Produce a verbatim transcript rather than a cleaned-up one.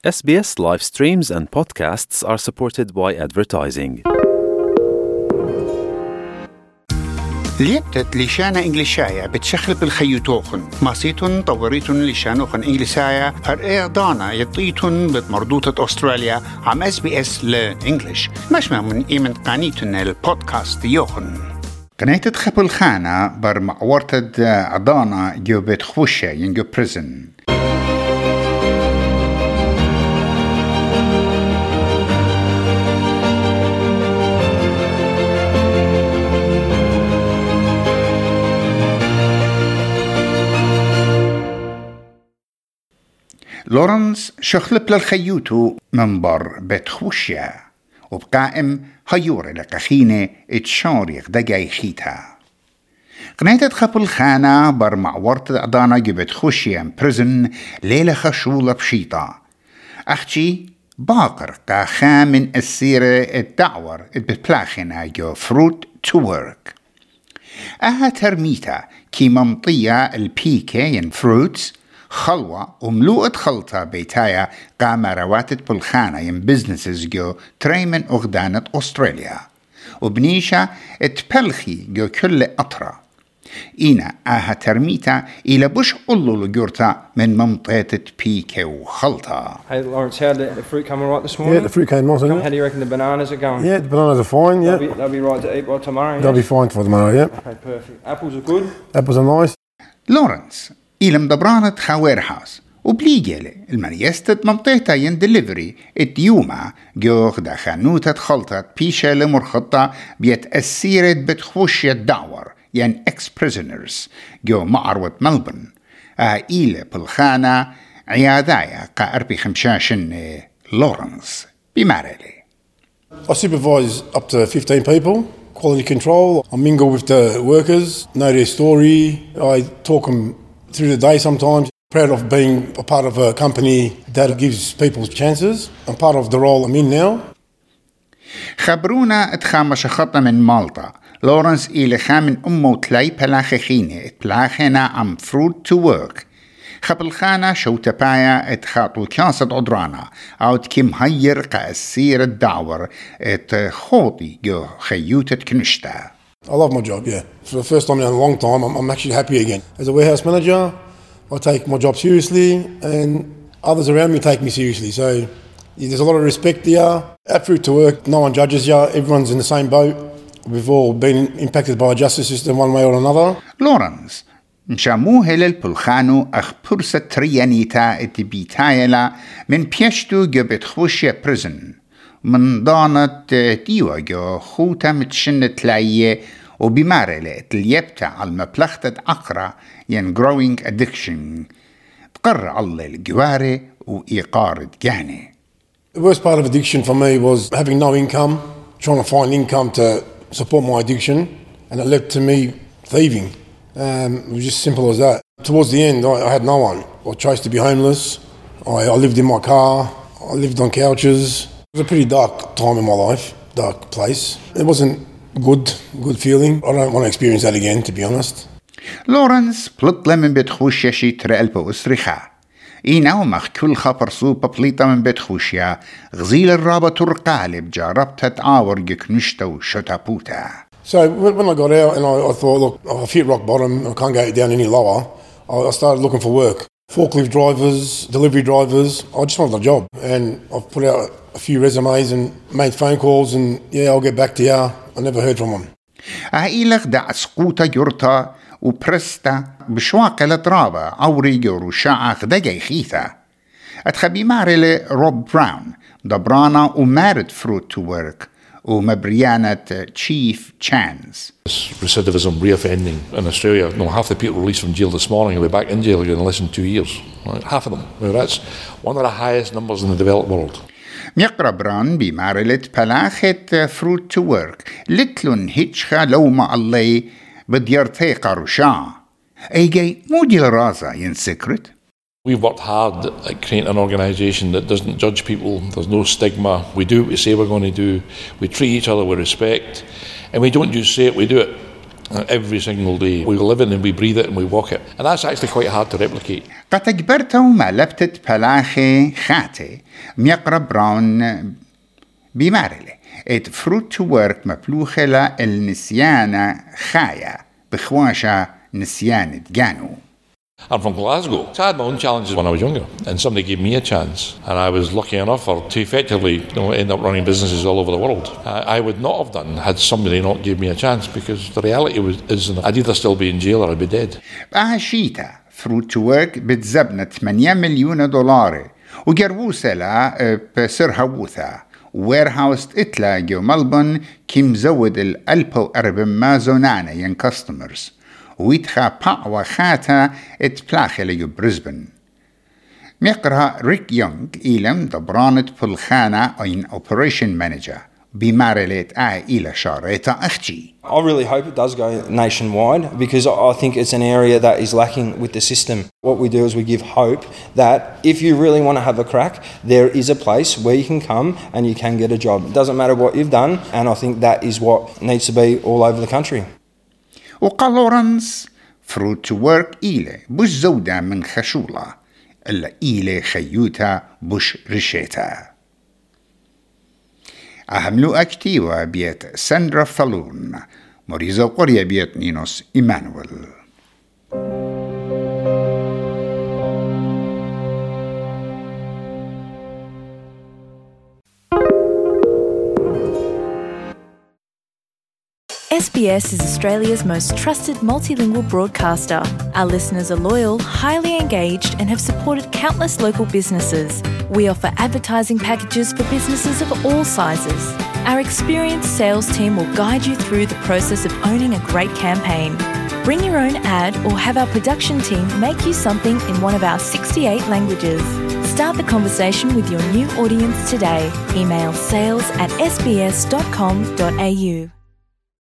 S B S live streams and podcasts are supported by advertising. ليبتت لشانة إنجليشايا بتشخل بالخيوتوخن ماسيتون طوريتون لشانوخن إنجليسايا هر دانا يطيتون بمردوطة أستراليا عم اس بي اس لإنجليش مش من إيمن قانيتون البودكاست يوخن قناة خبل خانة بر معورتد عدانا جو بتخوشة ينجو بريزن لورنس شخلب للخيوتو منبر بتخوشيا وبقائم هيور لقخينة اتشاريق دقاي خيتها قناة خبل خانة بر معورت عدانا جبت خوشيا بريزن ليلة خشولة بشيطة أختي باقر قاخا من السيرة الدعور بتبلاخنا جو فروت تو ورك أها ترميتا كي ممطية البيكي ين فروتس خلوة وملوءة خلطة بيتايا قام رواتت بالخانة ين بزنسز جو تريمن أغدانة أستراليا وبنيشة اتبلخي جو كل أطرة إينا آها ترميتا إلى بش قلو لجورتا من منطقة بيكي وخلطة. Hey Lawrence, how did the fruit come all right this morning? Yeah, the fruit came nice. How do you reckon the bananas are going? Yeah, the bananas are fine, yeah. They'll be, they'll be right to eat by tomorrow, They'll yes? be fine for tomorrow, yeah. Okay, perfect. Apples are good? Apples are nice. لورنس إلى مدبرانة خاوير هاوس وبليجيلي المريستة منطقة ين دليفري الديومة جوخ دا خانوتة خلطة بيشة لمرخطة بيتأثيرت بتخوش الدعور ين اكس بريزنرز جو معروة ملبن اه إلى بالخانة عيادايا قاربي خمشاشن لورنس بمارلي. I supervise up to fifteen people, quality control. I mingle with the workers, know their story. I talk them through the day sometimes. Proud of being a part of a company that gives people chances. I'm part of the role I'm in now. خبرونا اتخامش خطة من مالطا لورنس إلى خامن أمو تلاي بلاخخينة اتبلاخنا عم فروت تو ورك خبل خانة شو تبايا اتخاطو كاسد عدرانا أو تكيم هير قاسير الدعور اتخوطي جو خيوتة كنشتا. I love my job, yeah. For the first time in a long time, I'm, I'm actually happy again. As a warehouse manager, I take my job seriously and others around me take me seriously. So yeah, there's a lot of respect here. At Fruit to Work, no one judges you. Everyone's in the same boat. We've all been impacted by a justice system one way or another. لورنس مشاموه للبلخانو أخ برسة تريانيتا اتبيتايلا من بيشتو جو بتخوشيا بريزن من ضانت ديوة جو خوتا متشنة لاية وبمارلة تليبتا على المبلغة أقرأ ين growing addiction بقر الله الجواري وإيقار جاني. The worst part of addiction for me was having no income, trying to find income to support my addiction, and it led to me thieving. Um, it was just simple as that. Towards the end, I, I had no one. I chose to be homeless. I, I lived in my car. I lived on couches. It was a pretty dark time in my life, dark place. It wasn't good, good feeling. I don't want to experience that again, to be honest. لورنس بلطلة من بتخوشيا شي ترقلب وإسرخا إينا ومخ كل خبر صوبة بليطة من بتخوشيا غزيل الرابة ترقالب جاربتها تعاور جكنشتا وشتابوتا. So when I got out and I, I thought, look, I've hit rock bottom, I can't go down any lower, I started looking for work. Forklift drivers, delivery drivers, I just wanted a job. And I've put out a few resumes and made phone calls and yeah, I'll get back to you. I never heard from them. أهيلخ دا سقوطة جرتا وبرستا بشواقة لطرابة عوري جورو شاعخ دقاي خيثة أتخبي مارلي روب براون دبرانا ومارد فروت تو ورك ومبريانة تشيف تشانز. Recidivism, reoffending in Australia. No, half the people released from jail this morning will be back in jail again in less than two years. Right? Half of them. Well, that's one of the highest numbers in the developed world. ميقرا بران بمارلة بلاخة فروت تو ورك لتلون هيتشخا لو ما الله بديارتي قاروشا ايجي مودي الرازا ين سكرت. We've worked hard at creating an organisation that doesn't judge people. There's no stigma. We do what we say we're going to do. We treat each other with respect. And we don't just say it, we do it. every single day. We live it and we breathe it and we walk it. And that's actually quite hard to replicate. قد تجبرته ما لبتت بلاخي خاتي ميقرب براون بمارله ات فروت تو ورك مبلوخة لا النسيانة خايا بخواشة نسيانة جانو. I'm from Glasgow. I had my own challenges when I was younger, and somebody gave me a chance, and I was lucky enough or to effectively you know, end up running businesses all over the world. I, I would not have done had somebody not give me a chance, because the reality was, is I'd either still be in jail or I'd be dead. باشيتا فروت تو ورك بتزبنة ثمانية مليون دولار وجروسة لا بسرها ووثا ويرهاوس اتلا جو ملبون كيم زود الألبو أربع ما زونانا ين كاستمرز ويتخا با وخاتا اتبلاخي ليو بريسبن. ميقرها ريك يونغ إيلم دبرانت بلخانة أين اوبريشن مانجر بمارلت آي إلى شاريتا أختي. I really hope it does go nationwide, because I think it's an area that is lacking with the system. What we do is we give hope that if you really want to have a crack, there is a place where you can come and you can get a job. It doesn't matter what you've done, and I think that is what needs to be all over the country. وقال لورنس فروت تو ورك إيلي بش زودة من خشولة إلا إيلي خيوتا بش رشيتا. أهملو أكتيوا بيت ساندرا فالون مريزة قرية بيت نينوس إيمانويل. S B S is Australia's most trusted multilingual broadcaster. Our listeners are loyal, highly engaged, and have supported countless local businesses. We offer advertising packages for businesses of all sizes. Our experienced sales team will guide you through the process of owning a great campaign. Bring your own ad or have our production team make you something in one of our sixty-eight languages. Start the conversation with your new audience today. Email sales at s b s dot com dot a u.